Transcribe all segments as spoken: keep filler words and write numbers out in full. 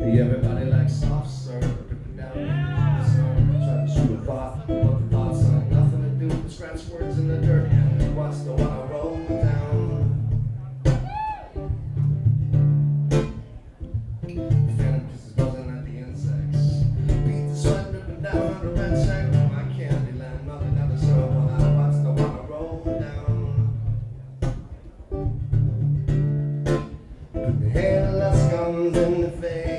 Everybody likes soft serve, dripping down the sun. Try to shoot a thought, but the thoughts have nothing to do with scratch words in the dirt. And watch the water roll down. Phantom kisses buzzing at the insects. Beat the sweat dripping down on the red sack. My candy land, nothing out the syrup while I watch the water roll down. Put the hairless guns in the face.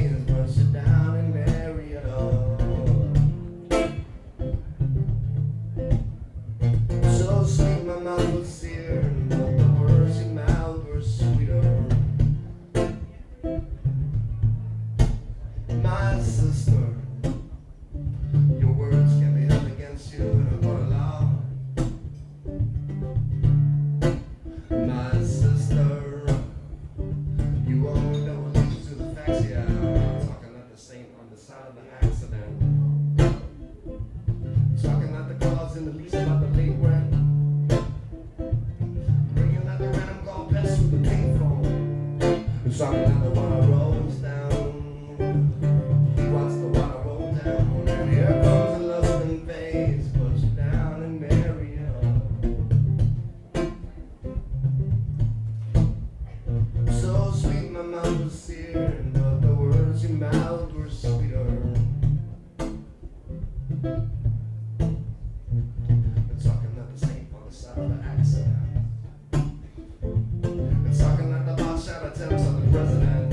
My mouth was seared, but the words in mouth were sweeter. My sister, your words can be held against you in a court of law. My sister, you won't know what leads to the facts. Yeah, I'm talking at the saint on the side of the accident. Talking at the cause in the least about the late rent. Talking about the water rolls down. He watched the water roll down. And here comes a lusting face. Push it down and marry her. So sweet my mouth was seared, but the words you mouthed were sweeter. They're talking at the saint on the side of the accident. They're talking at the boss shot attempts on the president.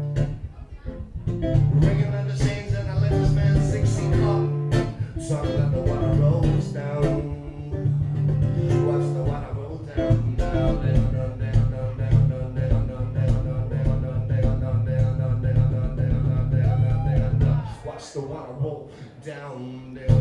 Ringing at the chains and I let this man sixteen up. Talking at the water rolls down. Watch the water roll down. Down, down, down, down, down, down, down, down, down, down, down, down, down, down, down, down, down, down, down, down. Watch the water roll down.